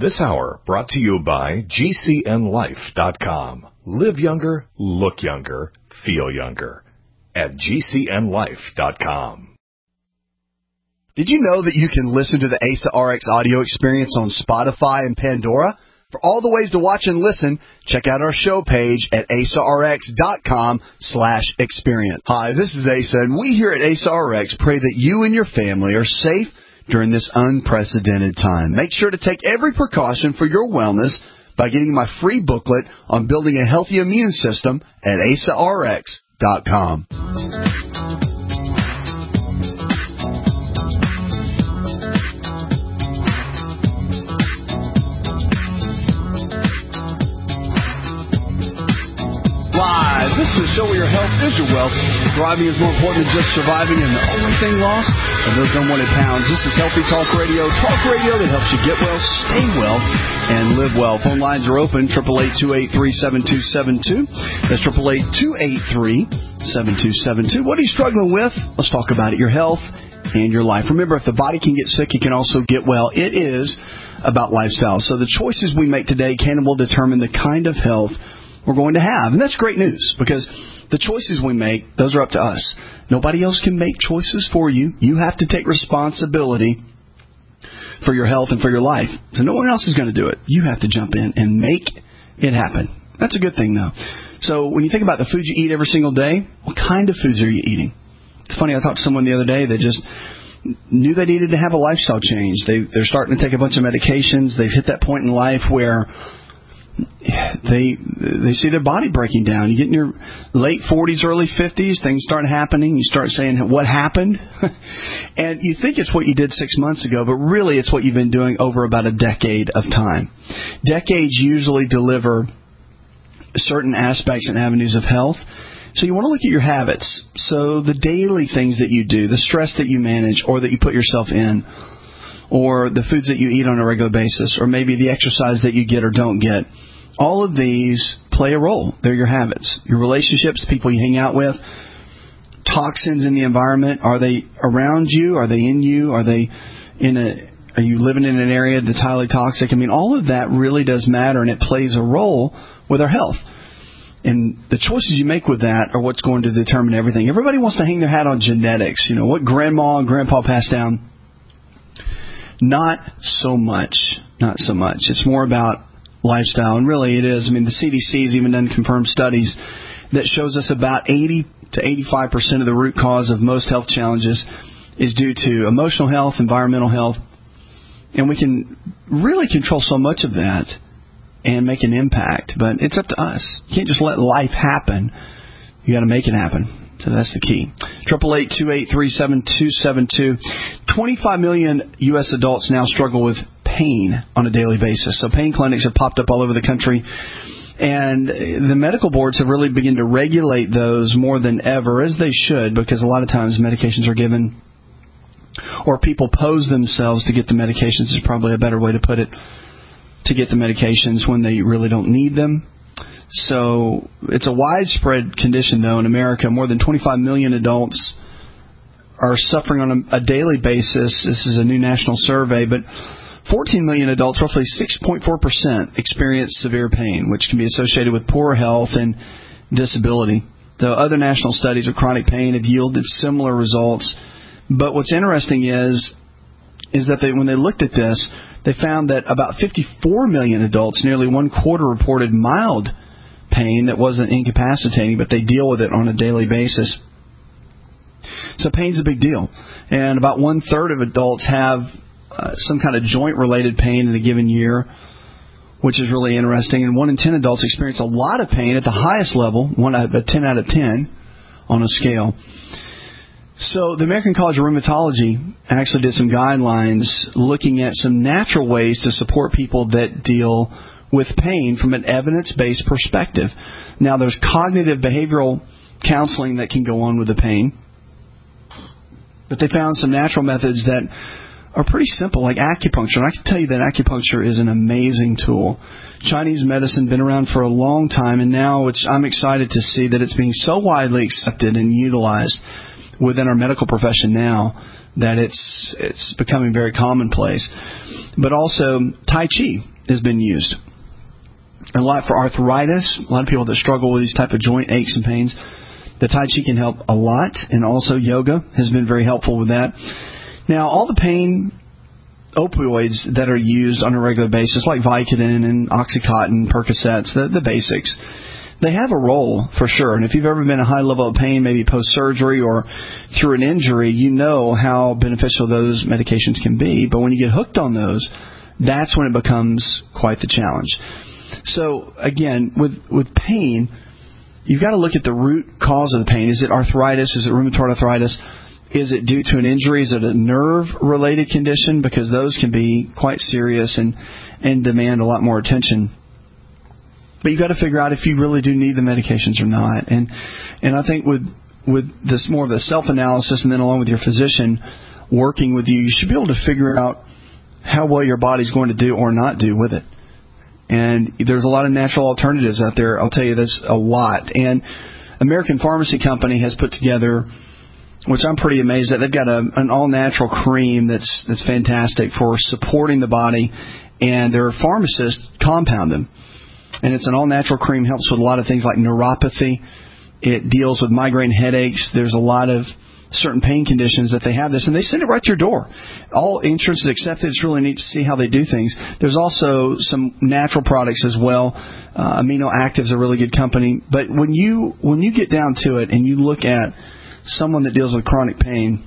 This hour brought to you by GCNLife.com. Live younger, look younger, feel younger at GCNLife.com. Did you know that you can listen to the ASA RX audio experience on Spotify and Pandora? For all the ways to watch and listen, check out our show page at asarx.com/experience. Hi, this is Asa, and we here at ASA RX pray that you and your family are safe during this unprecedented time. Make sure to take every precaution for your wellness by getting my free booklet on building a healthy immune system at asarx.com. This is a show where your health is your wealth. Thriving is more important than just surviving, and the only thing lost are those unwanted pounds. This is Healthy Talk Radio that helps you get well, stay well, and live well. Phone lines are open, 888-283-7272. That's 888-283-7272. What are you struggling with? Let's talk about it, your health and your life. Remember, if the body can get sick, it can also get well. It is about lifestyle. So the choices we make today can and will determine the kind of health we're going to have. And that's great news, because the choices we make, those are up to us. Nobody else can make choices for you. You have to take responsibility for your health and for your life. So no one else is going to do it. You have to jump in and make it happen. That's a good thing, though. So when you think about the food you eat every single day, what kind of foods are you eating? It's funny, I talked to someone the other day that just knew they needed to have a lifestyle change. They're starting to take a bunch of medications. They've hit that point in life where they see their body breaking down. You get in your late 40s, early 50s, things start happening. You start saying, what happened? And you think it's what you did 6 months ago, but really it's what you've been doing over about a decade of time. Decades usually deliver certain aspects and avenues of health. So you want to look at your habits. So the daily things that you do, the stress that you manage or that you put yourself in, or the foods that you eat on a regular basis, or maybe the exercise that you get or don't get. All of these play a role. They're your habits, your relationships, people you hang out with, toxins in the environment. Are they around you? Are they in you? Are you living in an area that's highly toxic? I mean, all of that really does matter, and it plays a role with our health. And the choices you make with that are what's going to determine everything. Everybody wants to hang their hat on genetics. You know, what grandma and grandpa passed down. Not so much. It's more about lifestyle, and really it is. I mean, the CDC has even done confirmed studies that shows us about 80 to 85% of the root cause of most health challenges is due to emotional health, environmental health, and we can really control so much of that and make an impact, but it's up to us. You can't just let life happen. You got to make it happen. So that's the key. 888-283-7272. 25 million U.S. adults now struggle with pain on a daily basis. So pain clinics have popped up all over the country. And the medical boards have really begun to regulate those more than ever, as they should, because a lot of times medications are given, or people pose themselves to get the medications, is probably a better way to put it, to get the medications when they really don't need them. So it's a widespread condition, though, in America. More than 25 million adults are suffering on a daily basis. This is a new national survey, but 14 million adults, roughly 6.4%, experience severe pain, which can be associated with poor health and disability. Though other national studies of chronic pain have yielded similar results. But what's interesting is that when they looked at this, they found that about 54 million adults, nearly one quarter, reported mild pain that wasn't incapacitating, but they deal with it on a daily basis. So pain's a big deal. And about 1/3 of adults have some kind of joint-related pain in a given year, which is really interesting. And 1 in 10 adults experience a lot of pain at the highest level, a 10 out of 10 on a scale. So the American College of Rheumatology actually did some guidelines looking at some natural ways to support people that deal with pain from an evidence-based perspective. Now, there's cognitive behavioral counseling that can go on with the pain, but they found some natural methods that are pretty simple, like acupuncture. And I can tell you that acupuncture is an amazing tool. Chinese medicine been around for a long time, and now I'm excited to see that it's being so widely accepted and utilized within our medical profession now that it's becoming very commonplace. But also, Tai Chi has been used a lot for arthritis. A lot of people that struggle with these type of joint aches and pains, the Tai Chi can help a lot, and also yoga has been very helpful with that. Now, all the pain opioids that are used on a regular basis, like Vicodin and Oxycontin, Percocets, the basics, they have a role for sure. And if you've ever been in a high level of pain, maybe post-surgery or through an injury, you know how beneficial those medications can be. But when you get hooked on those, that's when it becomes quite the challenge. So, again, with pain, you've got to look at the root cause of the pain. Is it arthritis? Is it rheumatoid arthritis? Is it due to an injury? Is it a nerve-related condition? Because those can be quite serious and demand a lot more attention. But you've got to figure out if you really do need the medications or not. And I think with this more of a self-analysis, and then along with your physician working with you, you should be able to figure out how well your body's going to do or not do with it. And there's a lot of natural alternatives out there. I'll tell you this a lot. And American Pharmacy Company has put together, which I'm pretty amazed at. They've got an all-natural cream that's fantastic for supporting the body, and their pharmacists compound them. And it's an all-natural cream, helps with a lot of things like neuropathy. It deals with migraine headaches. There's a lot of certain pain conditions that they have this, and they send it right to your door. All insurance is accepted. It's really neat to see how they do things. There's also some natural products as well. Amino Active's a really good company. But when you get down to it and you look at someone that deals with chronic pain,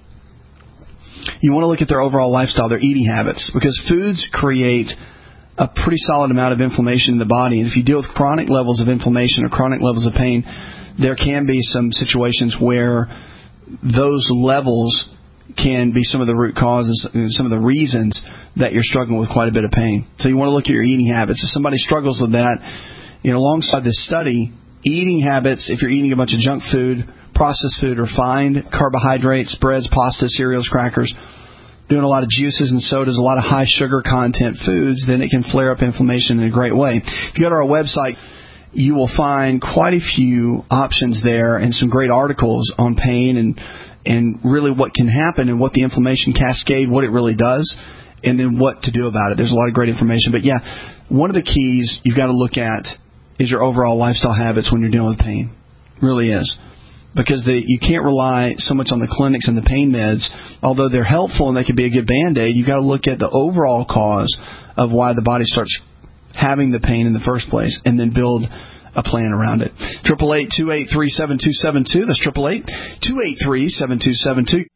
you want to look at their overall lifestyle, their eating habits, because foods create a pretty solid amount of inflammation in the body. And if you deal with chronic levels of inflammation or chronic levels of pain, there can be some situations where those levels can be some of the root causes, some of the reasons that you're struggling with quite a bit of pain. So you want to look at your eating habits. If somebody struggles with that, alongside this study, eating habits, if you're eating a bunch of junk food, processed food, refined carbohydrates, breads, pasta, cereals, crackers, doing a lot of juices and sodas, a lot of high sugar content foods, then it can flare up inflammation in a great way. If you go to our website, you will find quite a few options there and some great articles on pain and really what can happen and what the inflammation cascade, what it really does, and then what to do about it. There's a lot of great information. But yeah, one of the keys you've got to look at is your overall lifestyle habits when you're dealing with pain. It really is. Because you can't rely so much on the clinics and the pain meds. Although they're helpful and they can be a good Band-Aid, you've got to look at the overall cause of why the body starts having the pain in the first place and then build a plan around it. 888-283-7272. That's 888-283-7272.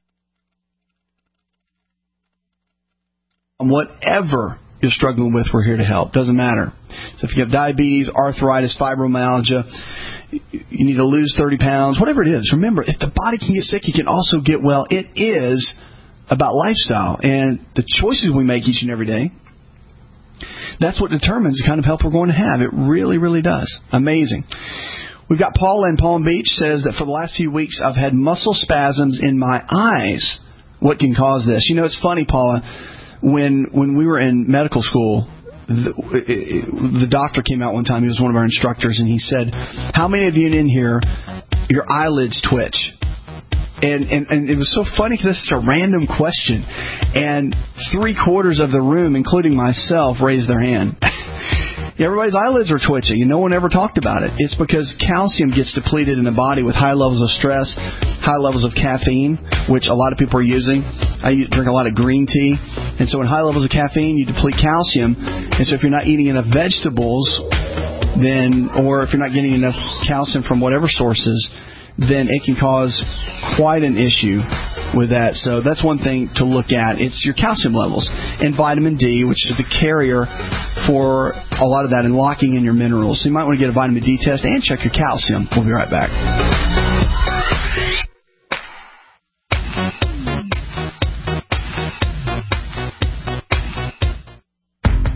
Whatever you're struggling with, we're here to help. Doesn't matter. So if you have diabetes, arthritis, fibromyalgia, you need to lose 30 pounds, whatever it is, remember, if the body can get sick, it can also get well. It is about lifestyle. And the choices we make each and every day, that's what determines the kind of health we're going to have. It really, really does. Amazing. We've got Paula in Palm Beach, says that for the last few weeks I've had muscle spasms in my eyes. What can cause this? It's funny, Paula, when we were in medical school, the doctor came out one time. He was one of our instructors, and he said, how many of you in here, your eyelids twitch? And it was so funny because this is a random question. And 3/4 of the room, including myself, raised their hand. Everybody's eyelids are twitching, and no one ever talked about it. It's because calcium gets depleted in the body with high levels of stress, high levels of caffeine, which a lot of people are using. I drink a lot of green tea. And so in high levels of caffeine, you deplete calcium. And so if you're not eating enough vegetables, or if you're not getting enough calcium from whatever sources, then it can cause quite an issue with that. So that's one thing to look at. It's your calcium levels. And vitamin D, which is the carrier for a lot of that and locking in your minerals. So you might want to get a vitamin D test and check your calcium. We'll be right back.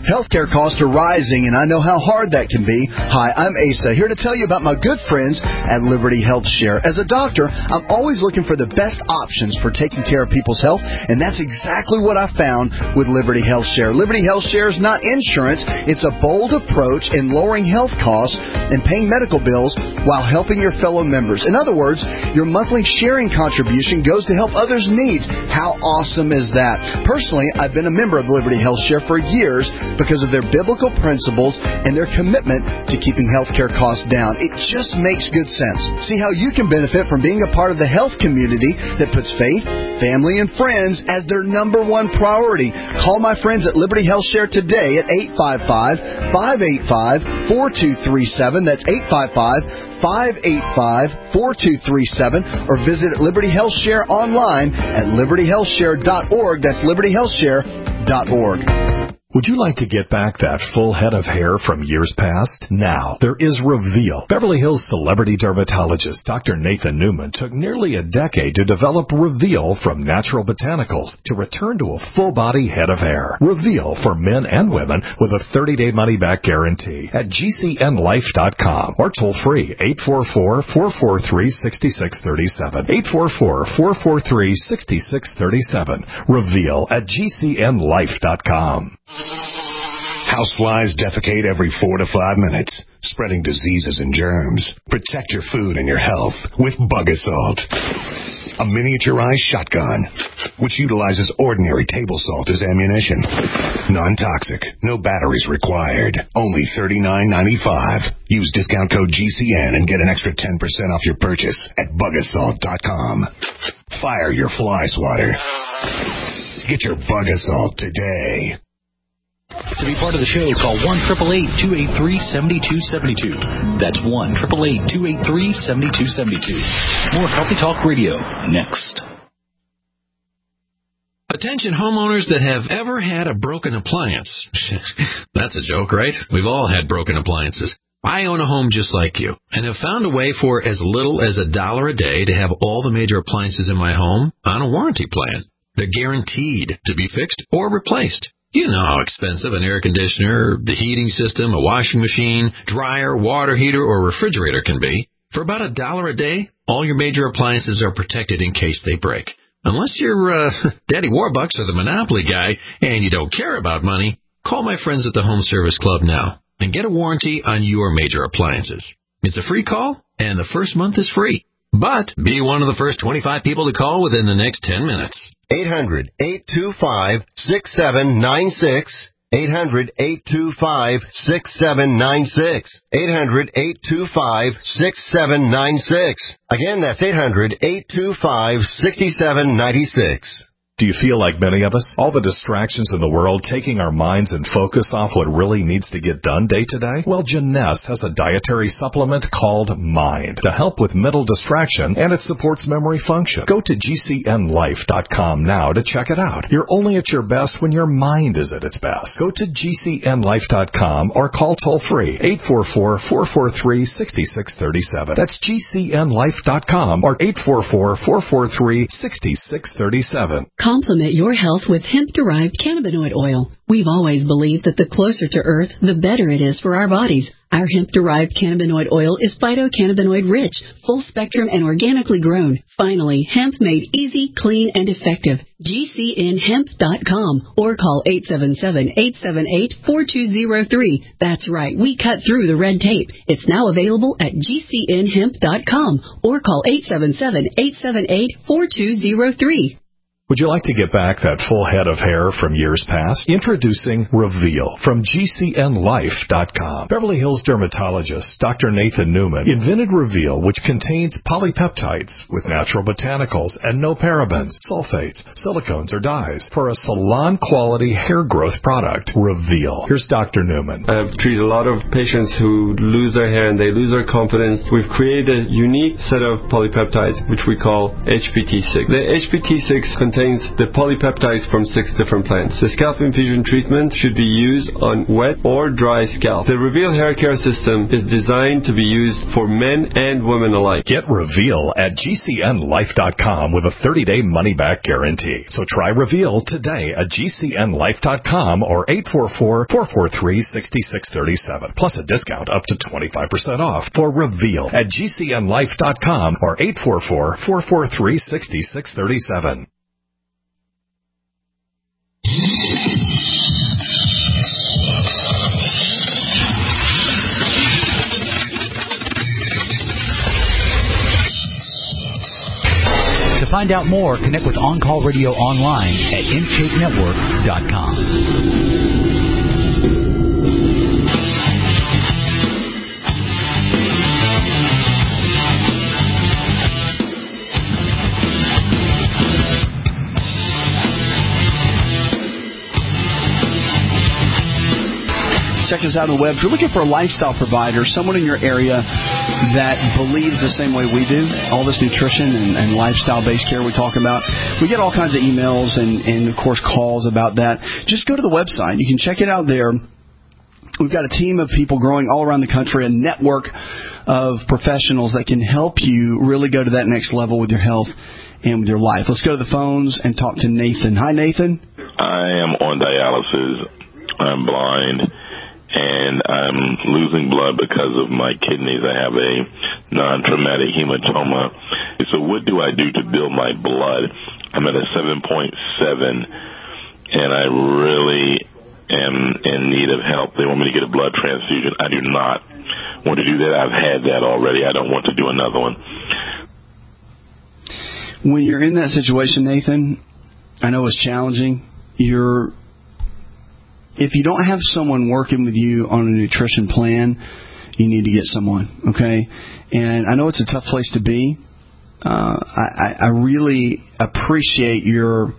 Healthcare costs are rising, and I know how hard that can be. Hi, I'm Asa, here to tell you about my good friends at Liberty Health Share. As a doctor, I'm always looking for the best options for taking care of people's health, and that's exactly what I found with Liberty Health Share. Liberty Health Share is not insurance. It's a bold approach in lowering health costs and paying medical bills while helping your fellow members. In other words, your monthly sharing contribution goes to help others' needs. How awesome is that? Personally, I've been a member of Liberty Health Share for years because of their biblical principles and their commitment to keeping healthcare costs down. It just makes good sense. See how you can benefit from being a part of the health community that puts faith, family, and friends as their number one priority. Call my friends at Liberty Health Share today at 855-585-4237. That's 855-585-4237, or visit Liberty Health Share online at libertyhealthshare.org. That's libertyhealthshare.org. Would you like to get back that full head of hair from years past? Now, there is Reveal. Beverly Hills celebrity dermatologist Dr. Nathan Newman took nearly a decade to develop Reveal from natural botanicals to return to a full-body head of hair. Reveal for men and women with a 30-day money-back guarantee at GCNlife.com or toll-free 844-443-6637. 844-443-6637. Reveal at GCNlife.com. Houseflies defecate every 4 to 5 minutes, spreading diseases and germs. Protect your food and your health with Bug Assault, a miniaturized shotgun which utilizes ordinary table salt as ammunition. Non-toxic, no batteries required. Only $39.95. Use discount code GCN and get an extra 10% off your purchase at bugassault.com. Fire your fly swatter. Get your Bug Assault today. To be part of the show, call 1-888-283-7272. That's 1-888-283-7272. More Healthy Talk Radio next. Attention homeowners that have ever had a broken appliance. That's a joke, right? We've all had broken appliances. I own a home just like you and have found a way for as little as $1 a day to have all the major appliances in my home on a warranty plan. They're guaranteed to be fixed or replaced. You know how expensive an air conditioner, the heating system, a washing machine, dryer, water heater, or refrigerator can be. For about $1 a day, all your major appliances are protected in case they break. Unless you're Daddy Warbucks or the Monopoly guy and you don't care about money, call my friends at the Home Service Club now and get a warranty on your major appliances. It's a free call, and the first month is free. But be one of the first 25 people to call within the next 10 minutes. 800-825-6796. 800-825-6796. 800-825-6796. Again, that's 800-825-6796. Do you feel like many of us? All the distractions in the world taking our minds and focus off what really needs to get done day to day? Well, Jeunesse has a dietary supplement called Mind to help with mental distraction, and it supports memory function. Go to GCNlife.com now to check it out. You're only at your best when your mind is at its best. Go to GCNlife.com or call toll-free 844-443-6637. That's GCNlife.com or 844-443-6637. Complement your health with hemp-derived cannabinoid oil. We've always believed that the closer to Earth, the better it is for our bodies. Our hemp-derived cannabinoid oil is phytocannabinoid-rich, full-spectrum, and organically grown. Finally, hemp made easy, clean, and effective. GCNhemp.com or call 877-878-4203. That's right, we cut through the red tape. It's now available at GCNhemp.com or call 877-878-4203. Would you like to get back that full head of hair from years past? Introducing Reveal from GCNlife.com. Beverly Hills dermatologist Dr. Nathan Newman invented Reveal, which contains polypeptides with natural botanicals and no parabens, sulfates, silicones, or dyes for a salon-quality hair growth product. Reveal. Here's Dr. Newman. I've treated a lot of patients who lose their hair and they lose their confidence. We've created a unique set of polypeptides, which we call HPT6. The HPT6 contains contains the polypeptides from 6 different plants. The scalp infusion treatment should be used on wet or dry scalp. The Reveal hair care system is designed to be used for men and women alike. Get Reveal at GCNlife.com with a 30-day money-back guarantee. So try Reveal today at GCNlife.com or 844-443-6637. Plus a discount up to 25% off for Reveal at GCNlife.com or 844-443-6637. To find out more, connect with On Call Radio online at InShapeNetwork.com. Check us out on the web. If you're looking for a lifestyle provider, someone in your area that believes the same way we do, all this nutrition and lifestyle-based care we talk about, we get all kinds of emails and of course, calls about that. Just go to the website. You can check it out there. We've got a team of people growing all around the country, a network of professionals that can help you really go to that next level with your health and with your life. Let's go to the phones and talk to Nathan. Hi, Nathan. I am on dialysis. I'm blind, and I'm losing blood because of my kidneys. I have a non-traumatic hematoma. So what do I do to build my blood? I'm at a 7.7, and I really am in need of help. They want me to get a blood transfusion. I do not want to do that. I've had that already. I don't want to do another one. When you're in that situation, Nathan, I know it's challenging. If you don't have someone working with you on a nutrition plan, you need to get someone, okay? And I know it's a tough place to be. I really appreciate your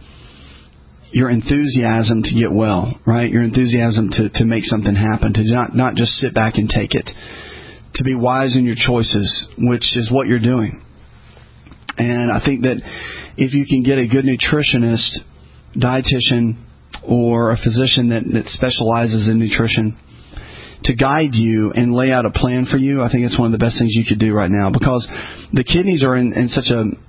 enthusiasm to get well, right? Your enthusiasm to make something happen, to not just sit back and take it, to be wise in your choices, which is what you're doing. And I think that if you can get a good nutritionist, dietitian, or a physician that specializes in nutrition to guide you and lay out a plan for you, I think it's one of the best things you could do right now, because the kidneys are in such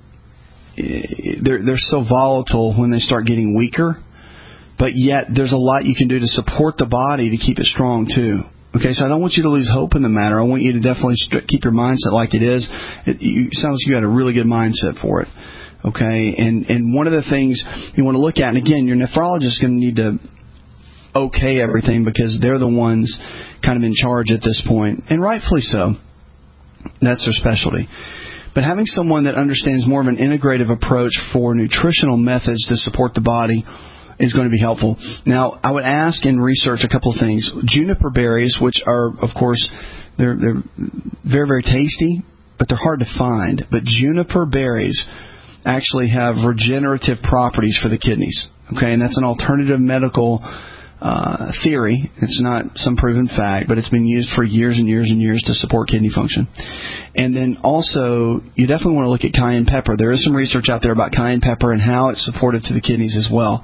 they're so volatile when they start getting weaker, but yet there's a lot you can do to support the body to keep it strong too. Okay, so I don't want you to lose hope in the matter. I want you to definitely keep your mindset like it is. It sounds like you got a really good mindset for it. Okay, and one of the things you want to look at, and again, your nephrologist is going to need to okay everything because they're the ones kind of in charge at this point, and rightfully so. That's their specialty. But having someone that understands more of an integrative approach for nutritional methods to support the body is going to be helpful. Now, I would ask and research a couple of things. Juniper berries, which are, of course, they're very, very tasty, but they're hard to find. But juniper berries actually have regenerative properties for the kidneys. Okay, and that's an alternative medical theory. It's not some proven fact, but it's been used for years and years and years to support kidney function. And then also, you definitely want to look at cayenne pepper. There is some research out there about cayenne pepper and how it's supportive to the kidneys as well.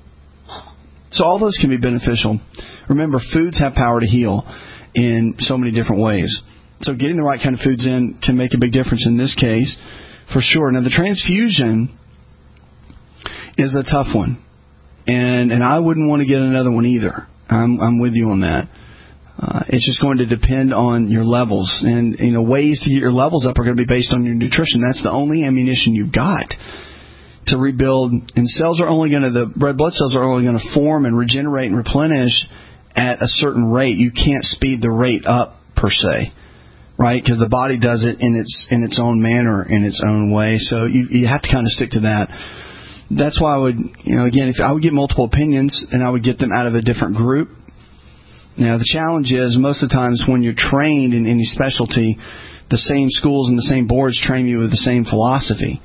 So all those can be beneficial. Remember, foods have power to heal in so many different ways. So getting the right kind of foods in can make a big difference in this case, for sure. Now, the transfusion is a tough one. And I wouldn't want to get another one either. I'm with you on that. It's just going to depend on your levels. And, ways to get your levels up are going to be based on your nutrition. That's the only ammunition you've got to rebuild. And the red blood cells are only going to form and regenerate and replenish at a certain rate. You can't speed the rate up, per se. Right? Because the body does it in its own manner, in its own way. So you have to kind of stick to that. That's why I would, again, if I would get multiple opinions and I would get them out of a different group. Now, the challenge is most of the times when you're trained in any specialty, the same schools and the same boards train you with the same philosophy.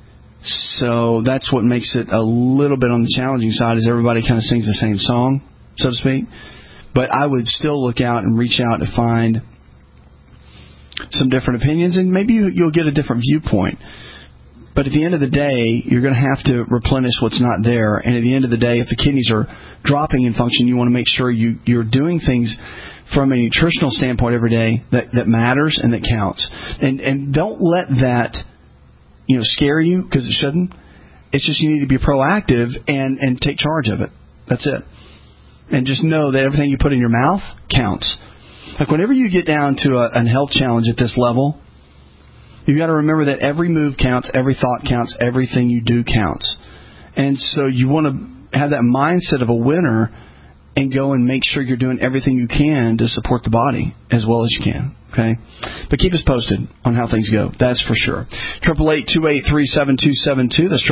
So that's what makes it a little bit on the challenging side, is everybody kind of sings the same song, so to speak. But I would still look out and reach out to find some different opinions, and maybe you'll get a different viewpoint. But at the end of the day, you're going to have to replenish what's not there. And at the end of the day, if the kidneys are dropping in function, you want to make sure you're doing things from a nutritional standpoint every day that matters and that counts. And don't let that scare you, because it shouldn't. It's just you need to be proactive and take charge of it. That's it. And just know that everything you put in your mouth counts. Like whenever you get down to a health challenge at this level, you've got to remember that every move counts, every thought counts, everything you do counts. And so you want to have that mindset of a winner and go and make sure you're doing everything you can to support the body as well as you can. Okay? But keep us posted on how things go. That's for sure. 888-283-7272. That's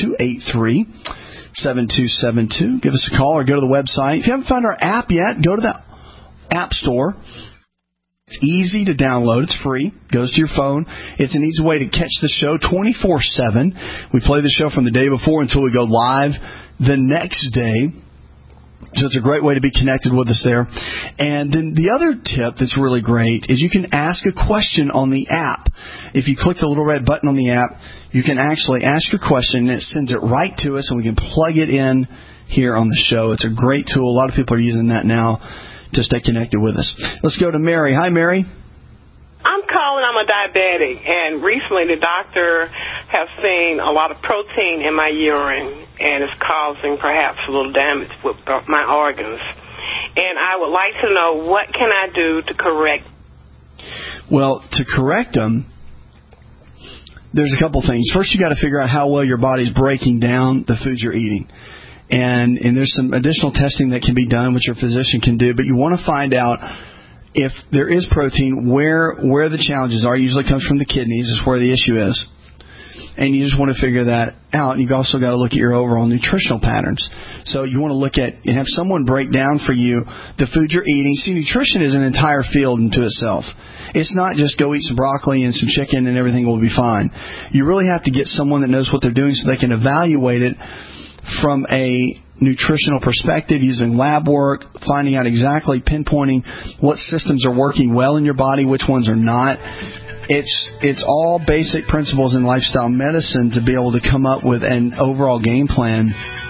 888-283-7272. Give us a call or go to the website. If you haven't found our app yet, go to the App Store. It's easy to download. It's free. Goes to your phone. It's an easy way to catch the show 24/7. We play the show from the day before until we go live the next day. So it's a great way to be connected with us there. And then the other tip that's really great is you can ask a question on the app. If you click the little red button on the app, you can actually ask your question, and it sends it right to us, and we can plug it in here on the show. It's a great tool. A lot of people are using that now to stay connected with us. Let's go to Mary. Hi, Mary. I'm calling. I'm a diabetic, and recently the doctor has seen a lot of protein in my urine, and it's causing perhaps a little damage with my organs. And I would like to know, what can I do to correct? Well, to correct them, there's a couple things. First, you got to figure out how well your body's breaking down the foods you're eating. And there's some additional testing that can be done, which your physician can do. But you want to find out if there is protein, where the challenges are. Usually comes from the kidneys, is where the issue is. And you just want to figure that out. You've also got to look at your overall nutritional patterns. So you want to look at and have someone break down for you the food you're eating. See, nutrition is an entire field into itself. It's not just go eat some broccoli and some chicken and everything will be fine. You really have to get someone that knows what they're doing so they can evaluate it from a nutritional perspective, using lab work, finding out exactly, pinpointing what systems are working well in your body, which ones are not. It's all basic principles in lifestyle medicine to be able to come up with an overall game plan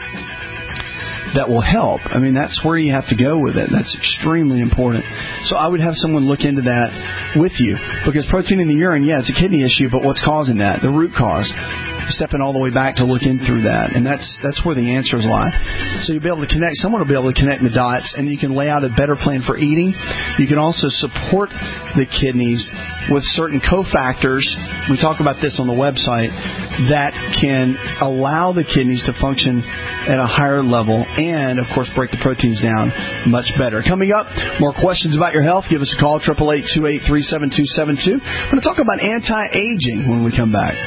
that will help. I mean, that's where you have to go with it. That's extremely important. So I would have someone look into that with you, because protein in the urine, yeah, it's a kidney issue, but what's causing that? The root cause. Stepping all the way back to look in through that, and that's where the answers lie. So you'll be able to connect. Someone will be able to connect the dots, and you can lay out a better plan for eating. You can also support the kidneys with certain cofactors. We talk about this on the website that can allow the kidneys to function at a higher level, and of course break the proteins down much better. Coming up, more questions about your health. Give us a call, 888-283-7272. We're going to talk about anti-aging when we come back.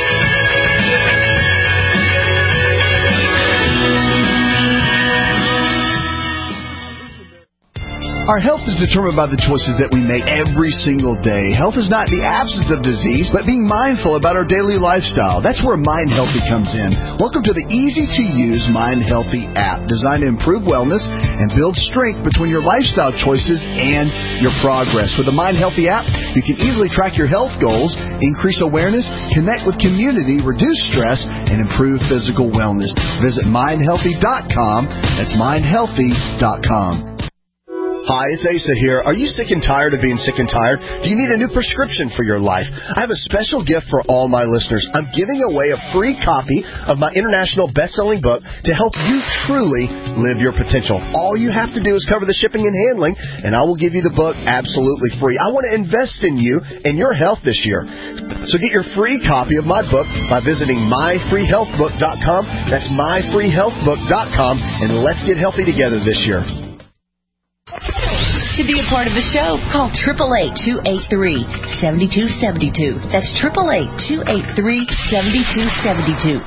Our health is determined by the choices that we make every single day. Health is not the absence of disease, but being mindful about our daily lifestyle. That's where Mind Healthy comes in. Welcome to the easy-to-use Mind Healthy app, designed to improve wellness and build strength between your lifestyle choices and your progress. With the Mind Healthy app, you can easily track your health goals, increase awareness, connect with community, reduce stress, and improve physical wellness. Visit mindhealthy.com. That's mindhealthy.com. Hi, it's Asa here. Are you sick and tired of being sick and tired? Do you need a new prescription for your life? I have a special gift for all my listeners. I'm giving away a free copy of my international best-selling book to help you truly live your potential. All you have to do is cover the shipping and handling, and I will give you the book absolutely free. I want to invest in you and your health this year. So get your free copy of my book by visiting myfreehealthbook.com. That's myfreehealthbook.com, and let's get healthy together this year. To be a part of the show, call 888-283-7272. That's 888-283-7272.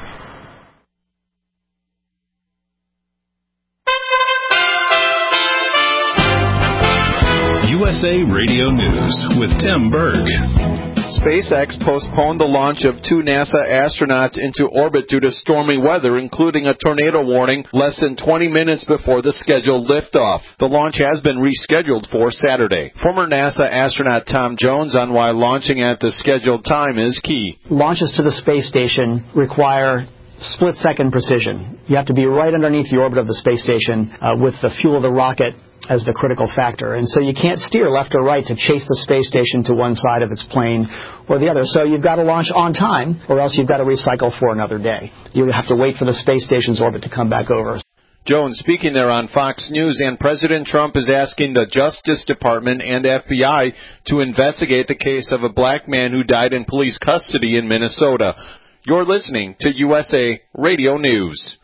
USA Radio News with Tim Berg. SpaceX postponed the launch of 2 NASA astronauts into orbit due to stormy weather, including a tornado warning less than 20 minutes before the scheduled liftoff. The launch has been rescheduled for Saturday. Former NASA astronaut Tom Jones on why launching at the scheduled time is key. Launches to the space station require split-second precision. You have to be right underneath the orbit of the space station with the fuel of the rocket as the critical factor. And so you can't steer left or right to chase the space station to one side of its plane or the other. So you've got to launch on time, or else you've got to recycle for another day. You have to wait for the space station's orbit to come back over. Jones speaking there on Fox News, and President Trump is asking the Justice Department and FBI to investigate the case of a black man who died in police custody in Minnesota. You're listening to USA Radio News.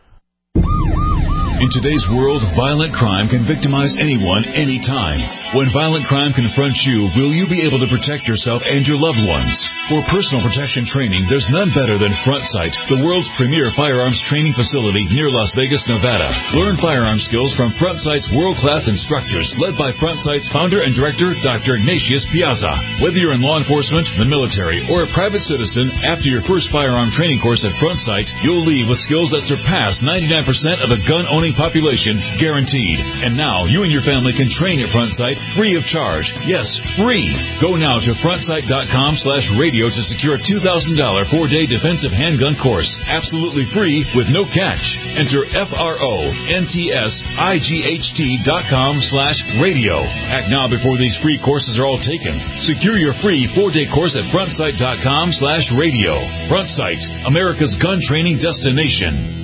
In today's world, violent crime can victimize anyone, anytime. When violent crime confronts you, will you be able to protect yourself and your loved ones? For personal protection training, there's none better than Front Sight, the world's premier firearms training facility near Las Vegas, Nevada. Learn firearm skills from Front Sight's world-class instructors, led by Front Sight's founder and director, Dr. Ignatius Piazza. Whether you're in law enforcement, the military, or a private citizen, after your first firearm training course at Front Sight, you'll leave with skills that surpass 99% of the gun-owning population, guaranteed. And now, you and your family can train at Front Sight free of charge. Yes, free. Go now to frontsight.com/radio to secure a $2,000 4-day defensive handgun course. Absolutely free with no catch. Enter FRONTSIGHT.com/radio. Act now before these free courses are all taken. Secure your free 4-day course at frontsight.com/radio. Front Sight, America's gun training destination.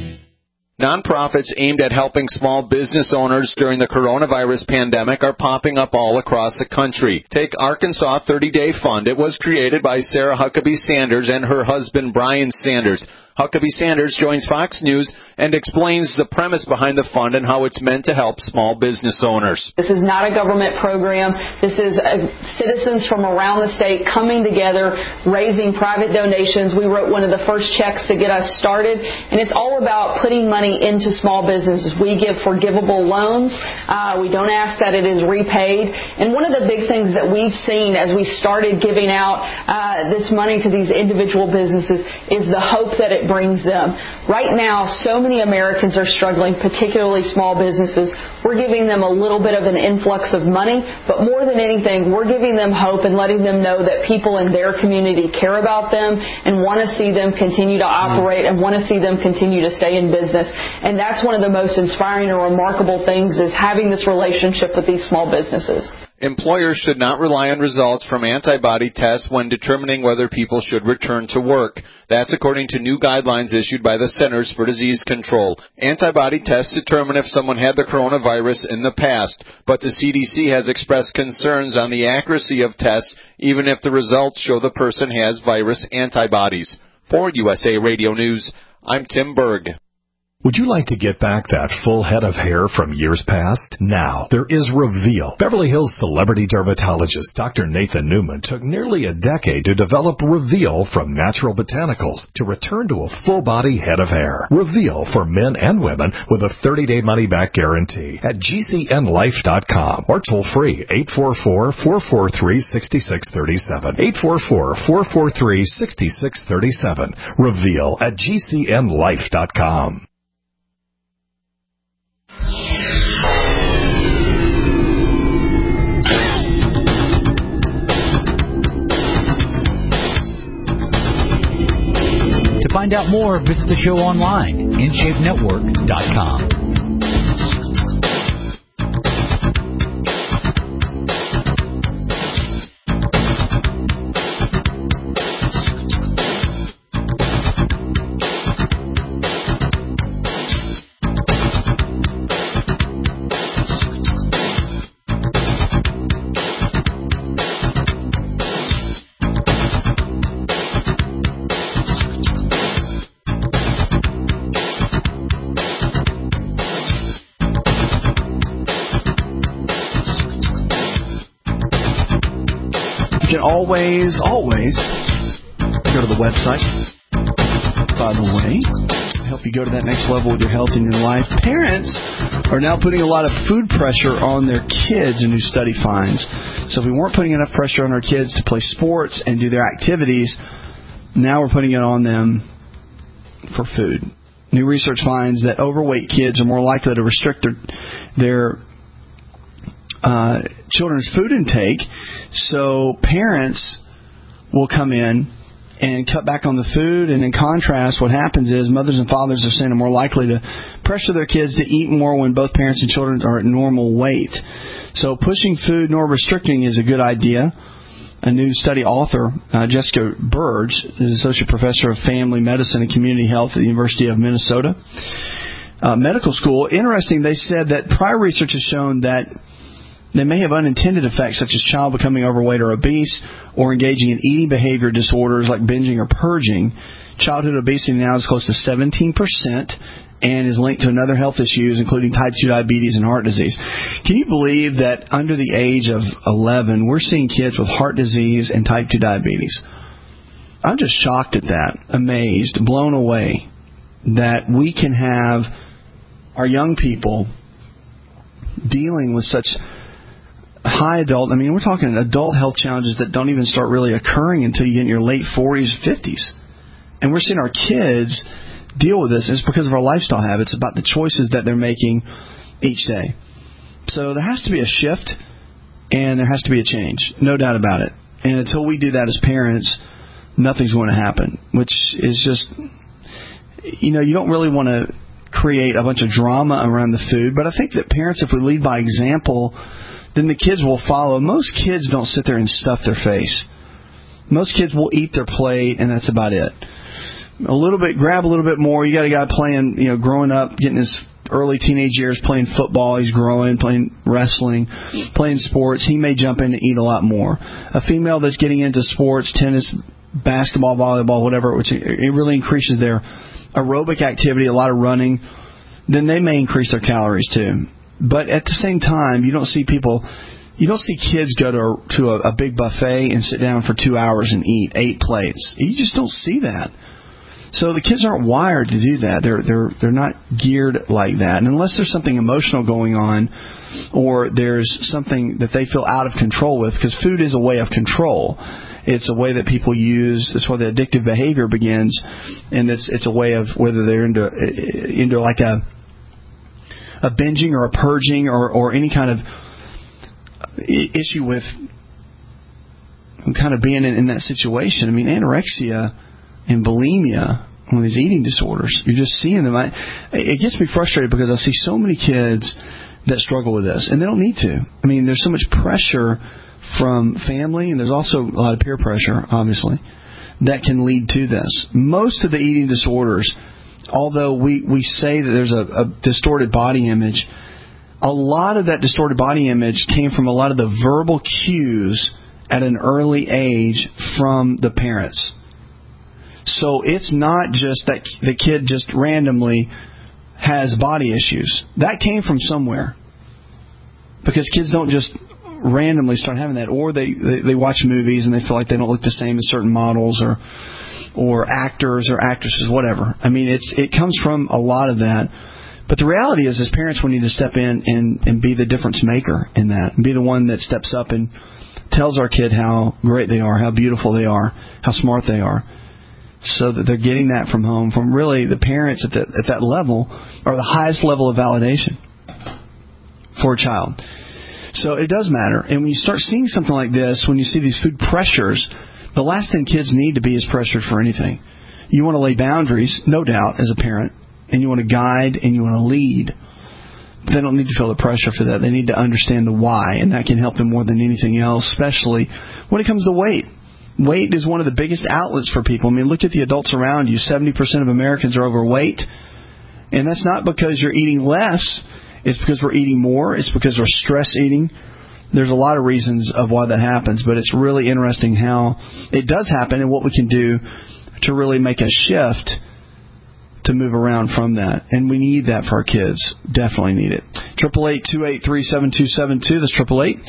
Nonprofits aimed at helping small business owners during the coronavirus pandemic are popping up all across the country. Take Arkansas 30-Day Fund. It was created by Sarah Huckabee Sanders and her husband Brian Sanders. Huckabee Sanders joins Fox News and explains the premise behind the fund and how it's meant to help small business owners. This is not a government program. This is citizens from around the state coming together, raising private donations. We wrote one of the first checks to get us started, and it's all about putting money into small businesses. We give forgivable loans. We don't ask that it is repaid. And one of the big things that we've seen as we started giving out this money to these individual businesses is the hope that it brings them. Right now, so many Americans are struggling, particularly small businesses. We're giving them a little bit of an influx of money, but more than anything, we're giving them hope and letting them know that people in their community care about them and want to see them continue to operate and want to see them continue to stay in business. And that's one of the most inspiring and remarkable things, is having this relationship with these small businesses. Employers should not rely on results from antibody tests when determining whether people should return to work. That's according to new guidelines issued by the Centers for Disease Control. Antibody tests determine if someone had the coronavirus in the past, but the CDC has expressed concerns on the accuracy of tests, even if the results show the person has virus antibodies. For USA Radio News, I'm Tim Berg. Would you like to get back that full head of hair from years past? Now, there is Reveal. Beverly Hills celebrity dermatologist Dr. Nathan Newman took nearly a decade to develop Reveal from natural botanicals to return to a full-body head of hair. Reveal for men and women with a 30-day money-back guarantee at GCNlife.com or toll-free 844-443-6637. 844-443-6637. Reveal at GCNlife.com. To find out more, visit the show online, InShapeNetwork.com. You can always go to the website, by the way, help you go to that next level with your health and your life. Parents are now putting a lot of food pressure on their kids, a new study finds. So if we weren't putting enough pressure on our kids to play sports and do their activities, now we're putting it on them for food. New research finds that overweight kids are more likely to restrict their children's food intake. So parents will come in and cut back on the food, and in contrast, what happens is mothers and fathers are saying are more likely to pressure their kids to eat more when both parents and children are at normal weight. So pushing food nor restricting is a good idea. A new study author, Jessica Burge, is associate professor of family medicine and community health at the University of Minnesota Medical School. Interesting, they said that prior research has shown that they may have unintended effects such as child becoming overweight or obese or engaging in eating behavior disorders like binging or purging. Childhood obesity now is close to 17% and is linked to another health issues, including type 2 diabetes and heart disease. Can you believe that under the age of 11, we're seeing kids with heart disease and type 2 diabetes? I'm just shocked at that, amazed, blown away that we can have our young people dealing with such high adult, we're talking adult health challenges that don't even start really occurring until you get in your late 40s, 50s. And we're seeing our kids deal with this. It's because of our lifestyle habits, about the choices that they're making each day. So there has to be a shift, and there has to be a change, no doubt about it. And until we do that as parents, nothing's going to happen, which is just, you don't really want to create a bunch of drama around the food. But I think that parents, if we lead by example, then the kids will follow. Most kids don't sit there and stuff their face. Most kids will eat their plate, and that's about it. Grab a little bit more. You got a guy playing, growing up, getting his early teenage years playing football. He's growing, playing wrestling, playing sports. He may jump in and eat a lot more. A female that's getting into sports, tennis, basketball, volleyball, whatever, which it really increases their aerobic activity, a lot of running, then they may increase their calories too. But at the same time, you don't see kids go to a big buffet and sit down for 2 hours and eat 8 plates. You just don't see that. So the kids aren't wired to do that. They're not geared like that. And unless there's something emotional going on, or there's something that they feel out of control with, because food is a way of control. It's a way that people use. That's where the addictive behavior begins, and it's a way of whether they're into like a binging or a purging or any kind of issue with kind of being in that situation. Anorexia and bulimia, one of these eating disorders, you're just seeing them. It gets me frustrated because I see so many kids that struggle with this, and they don't need to. There's so much pressure from family, and there's also a lot of peer pressure, obviously, that can lead to this. Most of the eating disorders, although we say that there's a distorted body image, a lot of that distorted body image came from a lot of the verbal cues at an early age from the parents. So it's not just that the kid just randomly has body issues. That came from somewhere. Because kids don't just randomly start having that. Or they watch movies and they feel like they don't look the same as certain models or actors or actresses, whatever. It comes from a lot of that. But the reality is, as parents, we need to step in and be the difference maker in that. And be the one that steps up and tells our kid how great they are, how beautiful they are, how smart they are. So that they're getting that from home, from really the parents at that level, or the highest level of validation for a child. So it does matter. And when you start seeing something like this, when you see these food pressures, the last thing kids need to be is pressured for anything. You want to lay boundaries, no doubt, as a parent, and you want to guide and you want to lead. But they don't need to feel the pressure for that. They need to understand the why, and that can help them more than anything else, especially when it comes to weight. Weight is one of the biggest outlets for people. Look at the adults around you. 70% of Americans are overweight. And that's not because you're eating less. It's because we're eating more. It's because we're stress eating. There's a lot of reasons of why that happens. But it's really interesting how it does happen and what we can do to really make a shift to move around from that. And we need that for our kids. Definitely need it. 888-283-7272. That's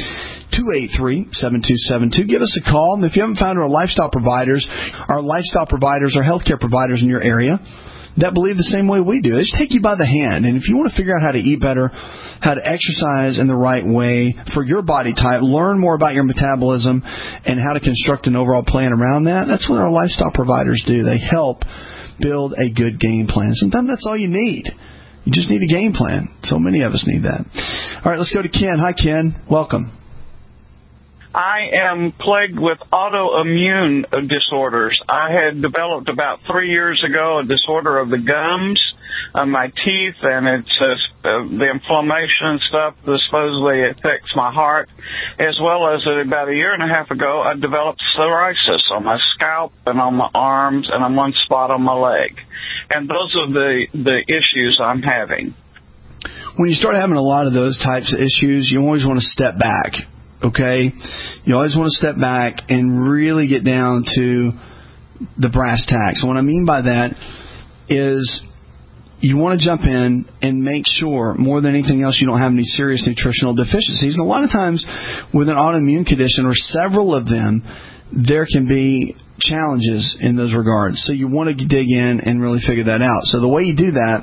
888-283-7272. Give us a call. And if you haven't found our lifestyle providers are healthcare providers in your area. that believe the same way we do. They just take you by the hand. And if you want to figure out how to eat better, how to exercise in the right way for your body type, learn more about your metabolism and how to construct an overall plan around that, that's what our lifestyle providers do. They help build a good game plan. Sometimes that's all you need. You just need a game plan. So many of us need that. All right, let's go to Ken. Hi, Ken. Welcome. I am plagued with autoimmune disorders. I had developed about 3 years ago a disorder of the gums, my teeth, and it's the inflammation and stuff that supposedly affects my heart, as well as about a year and a half ago, I developed psoriasis on my scalp and on my arms and on one spot on my leg. And those are the issues I'm having. When you start having a lot of those types of issues, you always want to step back. Okay? You always want to step back and really get down to the brass tacks. And what I mean by that is you want to jump in and make sure, more than anything else, you don't have any serious nutritional deficiencies. And a lot of times with an autoimmune condition, or several of them, there can be challenges in those regards. So you want to dig in and really figure that out. So the way you do that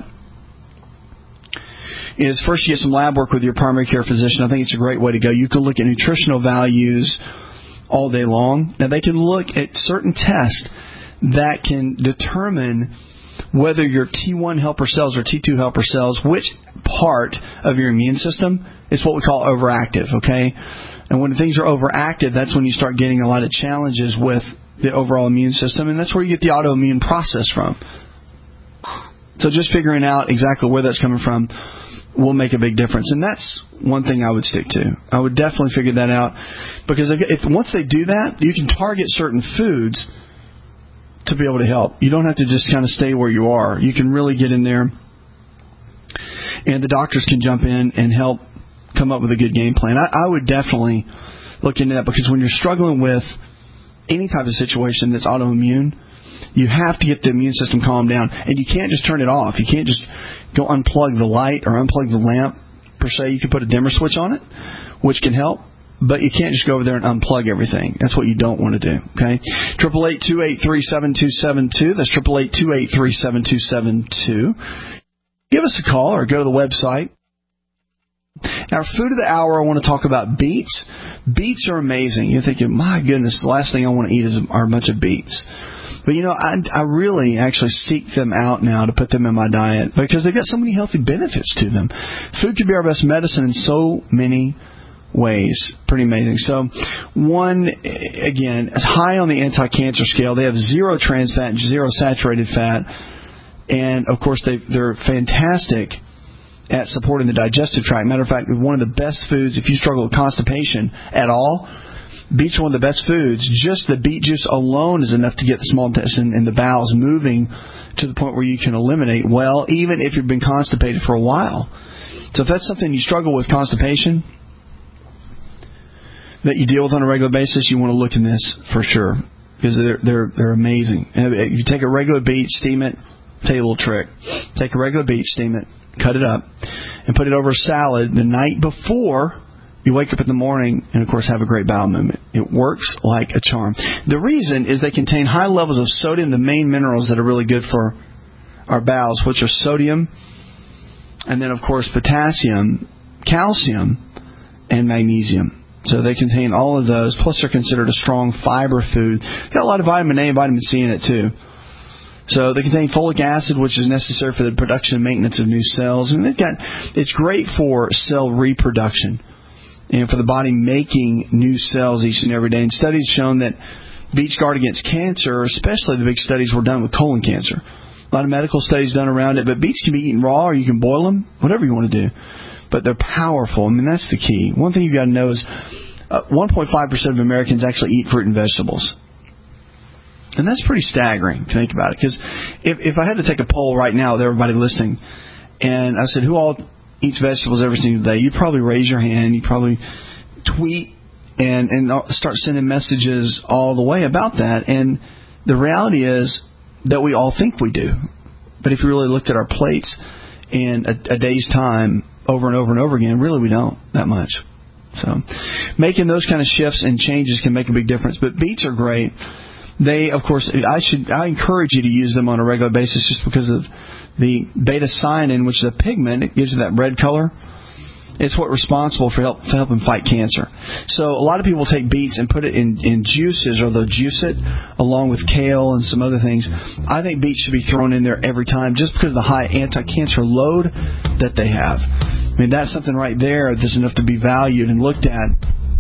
is first you get some lab work with your primary care physician. I think it's a great way to go. You can look at nutritional values all day long. Now, they can look at certain tests that can determine whether your T1 helper cells or T2 helper cells, which part of your immune system is what we call overactive, okay? And when things are overactive, that's when you start getting a lot of challenges with the overall immune system, and that's where you get the autoimmune process from. So just figuring out exactly where that's coming from will make a big difference. And that's one thing I would stick to. I would definitely figure that out, because if once they do that, you can target certain foods to be able to help. You don't have to just kind of stay where you are. You can really get in there, and the doctors can jump in and help come up with a good game plan. I would definitely look into that, because when you're struggling with any type of situation that's autoimmune, you have to get the immune system calmed down. And you can't just turn it off. You can't just go unplug the light or unplug the lamp, per se. You can put a dimmer switch on it, which can help. But you can't just go over there and unplug everything. That's what you don't want to do, okay? 888-283-7272. That's 888-283-7272. Give us a call or go to the website. Our food of the hour, I want to talk about beets. Beets are amazing. You're thinking, my goodness, the last thing I want to eat are a bunch of beets. But, I really actually seek them out now to put them in my diet, because they've got so many healthy benefits to them. Food can be our best medicine in so many ways. Pretty amazing. So, one, again, is high on the anti-cancer scale. They have 0 trans fat and 0 saturated fat. And, of course, they're fantastic at supporting the digestive tract. Matter of fact, one of the best foods, if you struggle with constipation at all, beets are one of the best foods. Just the beet juice alone is enough to get the small intestine and the bowels moving to the point where you can eliminate well, even if you've been constipated for a while. So if that's something you struggle with, constipation, that you deal with on a regular basis, you want to look in this for sure, because they're amazing. If you take a regular beet, steam it. I'll tell you a little trick. Take a regular beet, steam it, cut it up, and put it over a salad the night before you wake up in the morning, and, of course, have a great bowel movement. It works like a charm. The reason is they contain high levels of sodium, the main minerals that are really good for our bowels, which are sodium, and then, of course, potassium, calcium, and magnesium. So they contain all of those, plus they're considered a strong fiber food. Got a lot of vitamin A and vitamin C in it, too. So they contain folic acid, which is necessary for the production and maintenance of new cells. And it's great for cell reproduction and for the body making new cells each and every day. And studies shown that beets guard against cancer, especially the big studies were done with colon cancer. A lot of medical studies done around it, but beets can be eaten raw, or you can boil them, whatever you want to do. But they're powerful. I mean, that's the key. One thing you've got to know is 1.5% of Americans actually eat fruit and vegetables. And that's pretty staggering if you think about it. Because if I had to take a poll right now with everybody listening, and I said, who all eats vegetables every single day, you'd probably raise your hand. You'd probably tweet and start sending messages all the way about that. And the reality is that we all think we do. But if you really looked at our plates in a day's time over and over and over again, really we don't that much. So making those kind of shifts and changes can make a big difference. But beets are great. They, of course, I encourage you to use them on a regular basis just because of the beta-cyanin, which is a pigment. It gives you that red color. It's what's responsible for helping fight cancer. So a lot of people take beets and put it in juices, or they'll juice it along with kale and some other things. I think beets should be thrown in there every time just because of the high anti-cancer load that they have. I mean, that's something right there that's enough to be valued and looked at.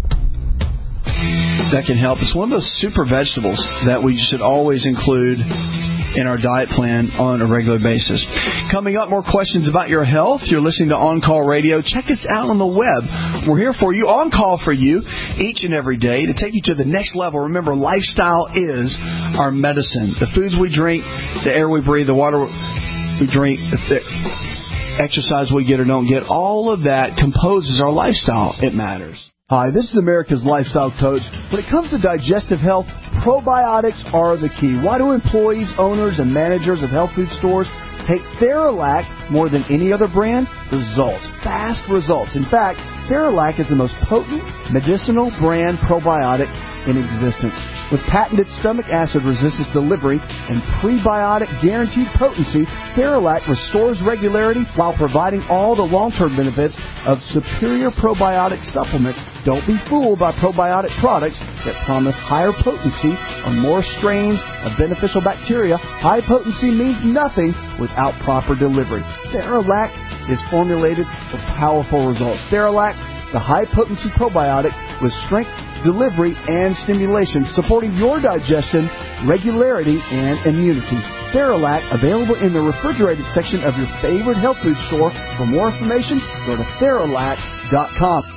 That can help. It's one of those super vegetables that we should always include in our diet plan on a regular basis. Coming up, more questions about your health. You're listening to On Call Radio. Check us out on the web. We're here for you, on call for you, each and every day to take you to the next level. Remember, lifestyle is our medicine. The foods we drink, the air we breathe, the water we drink, the exercise we get or don't get, all of that composes our lifestyle. It matters. Hi, this is America's Lifestyle Coach. When it comes to digestive health, probiotics are the key. Why do employees, owners, and managers of health food stores take Theralac more than any other brand? Results. Fast results. In fact, Theralac is the most potent medicinal brand probiotic in existence. With patented stomach acid resistance delivery and prebiotic guaranteed potency, Theralac restores regularity while providing all the long-term benefits of superior probiotic supplements. Don't be fooled by probiotic products that promise higher potency or more strains of beneficial bacteria. High potency means nothing without proper delivery. Theralac is formulated for powerful results. Theralac, the high-potency probiotic with strength, delivery, and stimulation, supporting your digestion, regularity, and immunity. Theralac, available in the refrigerated section of your favorite health food store. For more information, go to Theralac.com.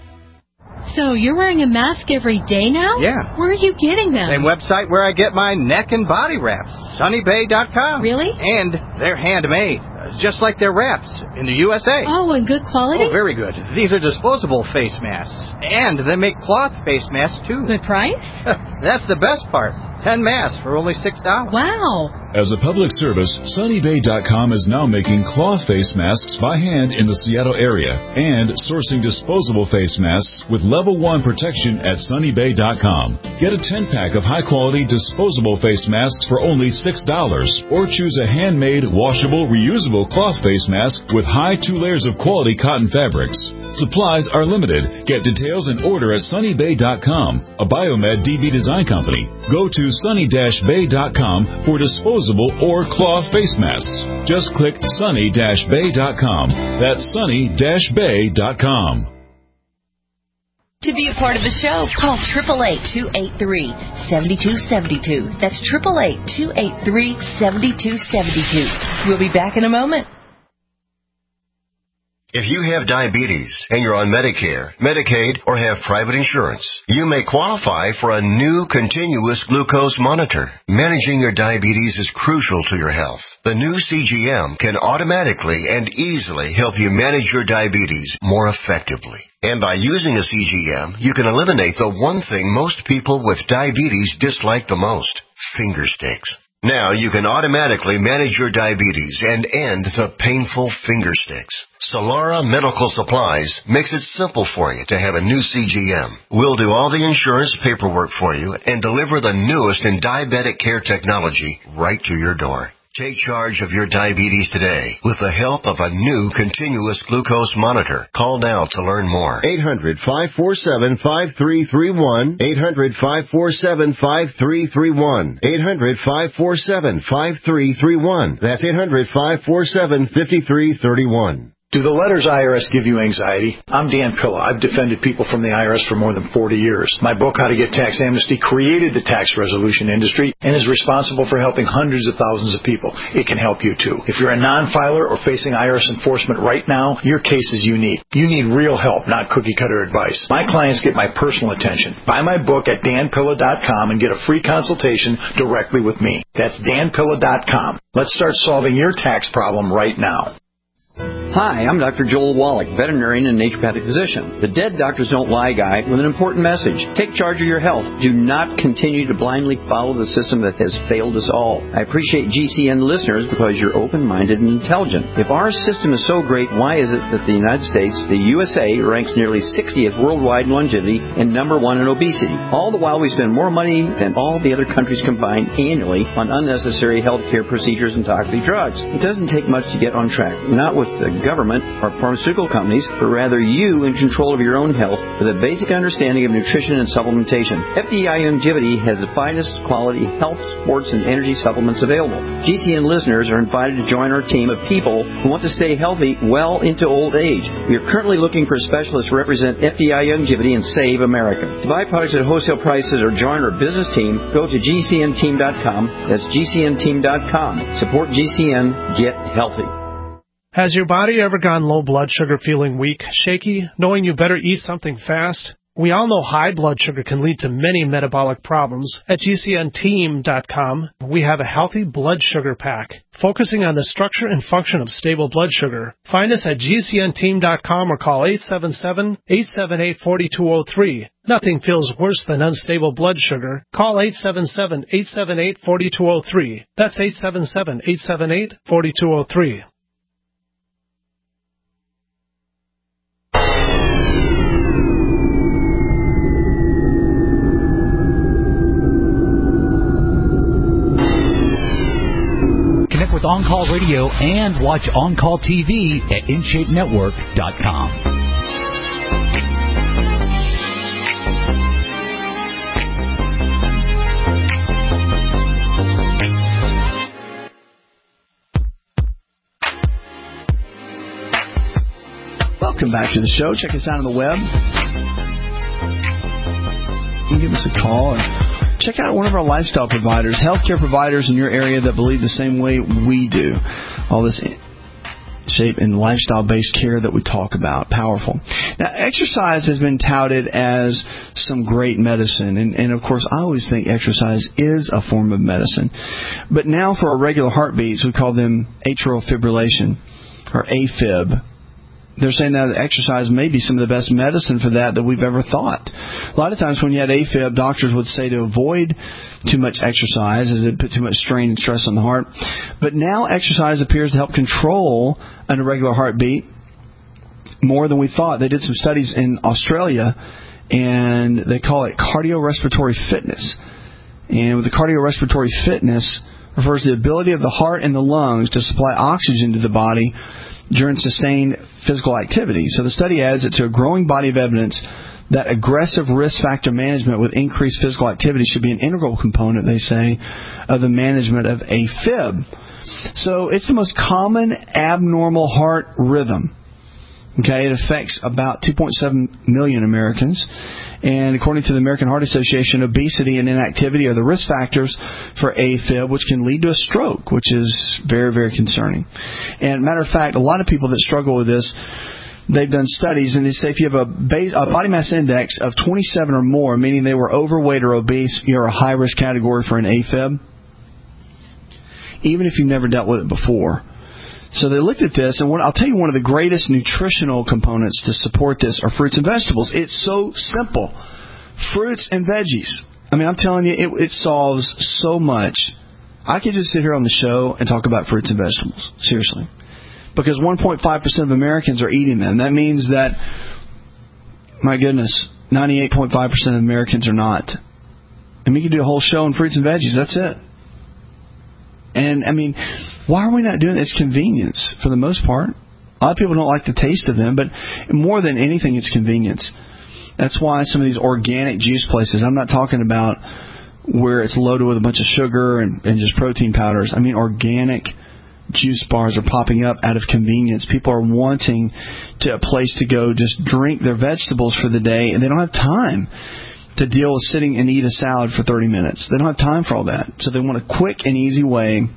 So you're wearing a mask every day now? Yeah. Where are you getting them? Same website where I get my neck and body wraps, SunnyBay.com. Really? And they're handmade, just like their wraps in the USA. Oh, and good quality? Oh, very good. These are disposable face masks, and they make cloth face masks too. Good price? That's the best part. 10 masks for only $6. Wow. As a public service, SunnyBay.com is now making cloth face masks by hand in the Seattle area and sourcing disposable face masks with level 1 protection at SunnyBay.com. Get a 10-pack of high-quality disposable face masks for only $6, or choose a handmade, washable, reusable cloth face mask with high 2 layers of quality cotton fabrics. Supplies are limited. Get details and order at SunnyBay.com, a Biomed DB design company. Go to sunny-bay.com for disposable or cloth face masks. Just click sunny-bay.com. That's sunny-bay.com. To be a part of the show, call 888-283-7272. That's 888-283-7272. We'll be back in a moment. If you have diabetes and you're on Medicare, Medicaid, or have private insurance, you may qualify for a new continuous glucose monitor. Managing your diabetes is crucial to your health. The new CGM can automatically and easily help you manage your diabetes more effectively. And by using a CGM, you can eliminate the one thing most people with diabetes dislike the most: finger sticks. Now you can automatically manage your diabetes and end the painful finger sticks. Solara Medical Supplies makes it simple for you to have a new CGM. We'll do all the insurance paperwork for you and deliver the newest in diabetic care technology right to your door. Take charge of your diabetes today with the help of a new continuous glucose monitor. Call now to learn more. 800-547-5331. 800-547-5331. 800-547-5331. That's 800-547-5331. Do the letters IRS give you anxiety? I'm Dan Pilla. I've defended people from the IRS for more than 40 years. My book, How to Get Tax Amnesty, created the tax resolution industry and is responsible for helping hundreds of thousands of people. It can help you too. If you're a non-filer or facing IRS enforcement right now, your case is unique. You need real help, not cookie-cutter advice. My clients get my personal attention. Buy my book at danpilla.com and get a free consultation directly with me. That's danpilla.com. Let's start solving your tax problem right now. Hi, I'm Dr. Joel Wallach, veterinarian and naturopathic physician. The Dead Doctors Don't Lie guy with an important message. Take charge of your health. Do not continue to blindly follow the system that has failed us all. I appreciate GCN listeners because you're open-minded and intelligent. If our system is so great, why is it that the United States, the USA, ranks nearly 60th worldwide in longevity and number 1 in obesity? All the while we spend more money than all the other countries combined annually on unnecessary healthcare procedures and toxic drugs. It doesn't take much to get on track. Not with the government or pharmaceutical companies, but rather you in control of your own health with a basic understanding of nutrition and supplementation. FDI Longevity has the finest quality health, sports, and energy supplements available. GCN listeners are invited to join our team of people who want to stay healthy well into old age. We are currently looking for specialists to represent FDI Longevity and Save America. To buy products at wholesale prices or join our business team, go to GCNteam.com. That's GCNteam.com. Support GCN. Get healthy. Has your body ever gone low blood sugar, feeling weak, shaky, knowing you better eat something fast? We all know high blood sugar can lead to many metabolic problems. At GCNteam.com, we have a healthy blood sugar pack, focusing on the structure and function of stable blood sugar. Find us at GCNteam.com or call 877-878-4203. Nothing feels worse than unstable blood sugar. Call 877-878-4203. That's 877-878-4203. Connect with On-Call Radio and watch On-Call TV at InShapeNetwork.com. Welcome back to the show. Check us out on the web. You can give us a call or check out one of our lifestyle providers, healthcare providers in your area that believe the same way we do. All this shape and lifestyle-based care that we talk about. Powerful. Now, exercise has been touted as some great medicine. And of course, I always think exercise is a form of medicine. But now for our regular heartbeats, we call them atrial fibrillation or AFib. They're saying that exercise may be some of the best medicine for that we've ever thought. A lot of times when you had AFib, doctors would say to avoid too much exercise as it put too much strain and stress on the heart. But now exercise appears to help control an irregular heartbeat more than we thought. They did some studies in Australia, and they call it cardiorespiratory fitness. And with the cardiorespiratory fitness refers to the ability of the heart and the lungs to supply oxygen to the body during sustained physical activity. So the study adds it to a growing body of evidence that aggressive risk factor management with increased physical activity should be an integral component, they say, of the management of AFib. So it's the most common abnormal heart rhythm. Okay, it affects about 2.7 million Americans. And according to the American Heart Association, obesity and inactivity are the risk factors for AFib, which can lead to a stroke, which is very, very concerning. And matter of fact, a lot of people that struggle with this, they've done studies, and they say if you have a body mass index of 27 or more, meaning they were overweight or obese, you're a high-risk category for an AFib, even if you've never dealt with it before. So they looked at this, and I'll tell you one of the greatest nutritional components to support this are fruits and vegetables. It's so simple. Fruits and veggies. I mean, I'm telling you, it solves so much. I could just sit here on the show and talk about fruits and vegetables. Seriously. Because 1.5% of Americans are eating them. That means that, my goodness, 98.5% of Americans are not. And we could do a whole show on fruits and veggies. That's it. And, I mean, why are we not doing it? It's convenience for the most part. A lot of people don't like the taste of them, but more than anything, it's convenience. That's why some of these organic juice places, I'm not talking about where it's loaded with a bunch of sugar and just protein powders. I mean, organic juice bars are popping up out of convenience. People are wanting a place to go just drink their vegetables for the day, and they don't have time to deal with sitting and eat a salad for 30 minutes. They don't have time for all that. So they want a quick and easy way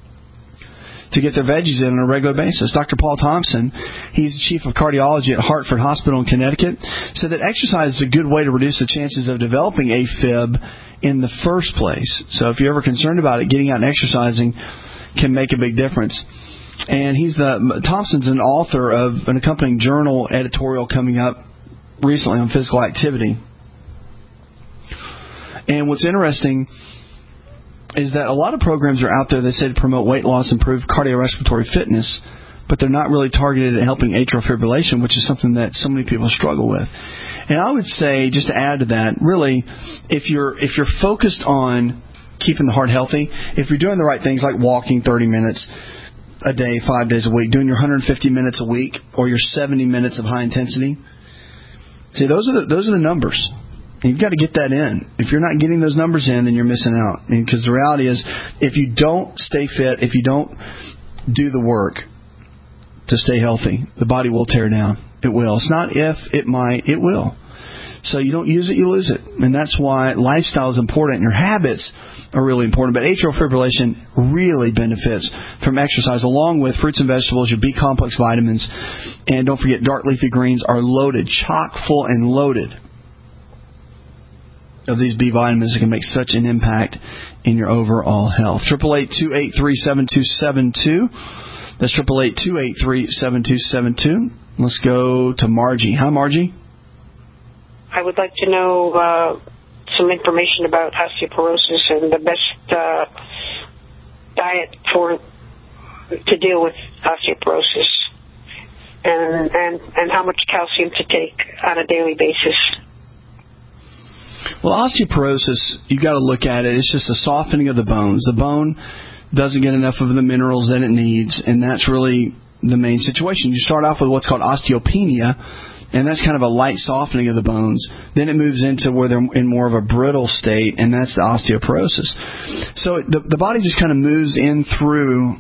to get their veggies in on a regular basis. Dr. Paul Thompson, he's the chief of cardiology at Hartford Hospital in Connecticut, said that exercise is a good way to reduce the chances of developing AFib in the first place. So if you're ever concerned about it, getting out and exercising can make a big difference. And Thompson's an author of an accompanying journal editorial coming up recently on physical activity. And what's interesting is that a lot of programs are out there that say to promote weight loss, improve cardiorespiratory fitness, but they're not really targeted at helping atrial fibrillation, which is something that so many people struggle with. And I would say, just to add to that, really, if you're focused on keeping the heart healthy, if you're doing the right things like walking 30 minutes a day, 5 days a week, doing your 150 minutes a week or your 70 minutes of high intensity, see, those are the numbers. And you've got to get that in. If you're not getting those numbers in, then you're missing out. Because the reality is, if you don't stay fit, if you don't do the work to stay healthy, the body will tear down. It will. It's not if, it might, it will. So you don't use it, you lose it. And that's why lifestyle is important. Your habits are really important. But atrial fibrillation really benefits from exercise, along with fruits and vegetables, your B-complex vitamins. And don't forget, dark leafy greens are loaded, chock full and loaded of these B vitamins that can make such an impact in your overall health. 888-283-7272. That's 888-283-7272. Let's go to Margie. Hi, Margie. I would like to know some information about osteoporosis and the best diet to deal with osteoporosis, and how much calcium to take on a daily basis. Well, osteoporosis, you've got to look at it. It's just a softening of the bones. The bone doesn't get enough of the minerals that it needs, and that's really the main situation. You start off with what's called osteopenia, and that's kind of a light softening of the bones. Then it moves into where they're in more of a brittle state, and that's the osteoporosis. So the body just kind of moves in through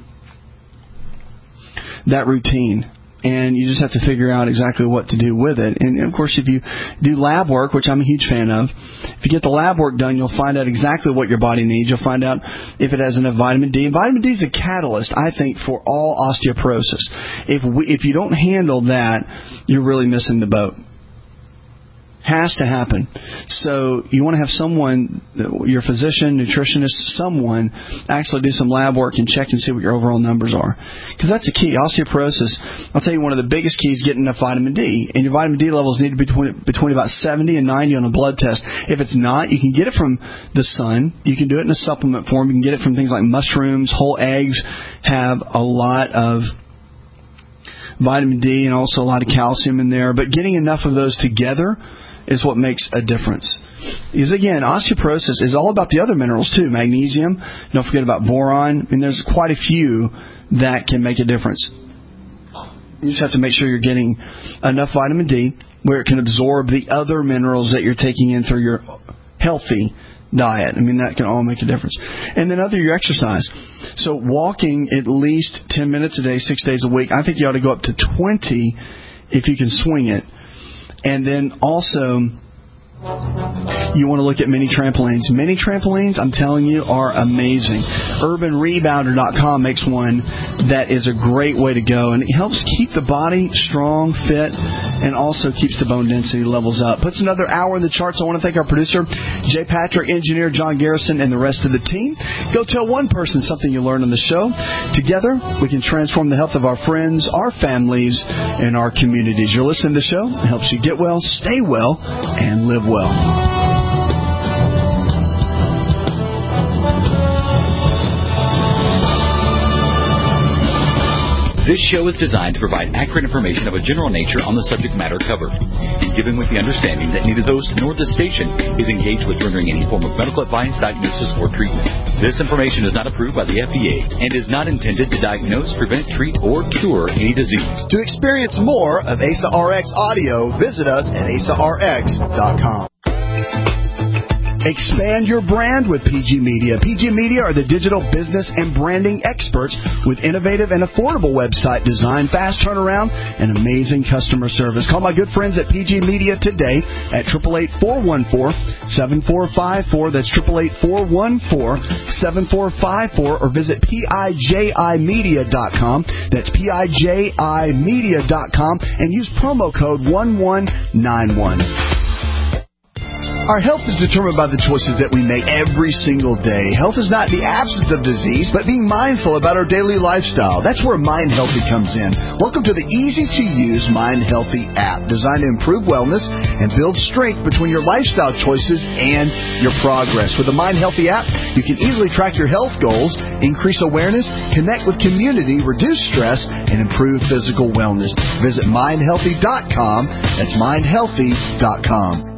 that routine. And you just have to figure out exactly what to do with it. And, of course, if you do lab work, which I'm a huge fan of, if you get the lab work done, you'll find out exactly what your body needs. You'll find out if it has enough vitamin D. And vitamin D is a catalyst, I think, for all osteoporosis. If you don't handle that, you're really missing the boat. Has to happen. So you want to have someone, your physician, nutritionist, someone actually do some lab work and check and see what your overall numbers are. Because that's a key. Osteoporosis, I'll tell you, one of the biggest keys is getting enough vitamin D. And your vitamin D levels need to be between about 70 and 90 on a blood test. If it's not, you can get it from the sun. You can do it in a supplement form. You can get it from things like mushrooms. Whole eggs have a lot of vitamin D and also a lot of calcium in there. But getting enough of those together is what makes a difference. Because, again, osteoporosis is all about the other minerals, too. Magnesium, don't forget about boron, and there's quite a few that can make a difference. You just have to make sure you're getting enough vitamin D where it can absorb the other minerals that you're taking in through your healthy diet. I mean, that can all make a difference. And then your exercise. So walking at least 10 minutes a day, 6 days a week. I think you ought to go up to 20 if you can swing it. And then also, you want to look at mini trampolines. Mini trampolines, I'm telling you, are amazing. UrbanRebounder.com makes one that is a great way to go. And it helps keep the body strong, fit, and also keeps the bone density levels up. Puts another hour in the charts. I want to thank our producer, Jay Patrick, engineer John Garrison, and the rest of the team. Go tell one person something you learned on the show. Together, we can transform the health of our friends, our families, and our communities. You're listening to the show. It helps you get well, stay well, and live well. This show is designed to provide accurate information of a general nature on the subject matter covered, given with the understanding that neither the host nor the station is engaged with rendering any form of medical advice, diagnosis, or treatment. This information is not approved by the FDA and is not intended to diagnose, prevent, treat, or cure any disease. To experience more of Asa RX audio, visit us at asarx.com. Expand your brand with PG Media. PG Media are the digital business and branding experts with innovative and affordable website design, fast turnaround, and amazing customer service. Call my good friends at PG Media today at 888-414-7454. That's 888-414-7454, or visit PIJImedia.com. That's PIJImedia.com, and use promo code 1191. Our health is determined by the choices that we make every single day. Health is not the absence of disease, but being mindful about our daily lifestyle. That's where Mind Healthy comes in. Welcome to the easy-to-use Mind Healthy app, designed to improve wellness and build strength between your lifestyle choices and your progress. With the Mind Healthy app, you can easily track your health goals, increase awareness, connect with community, reduce stress, and improve physical wellness. Visit mindhealthy.com. That's mindhealthy.com.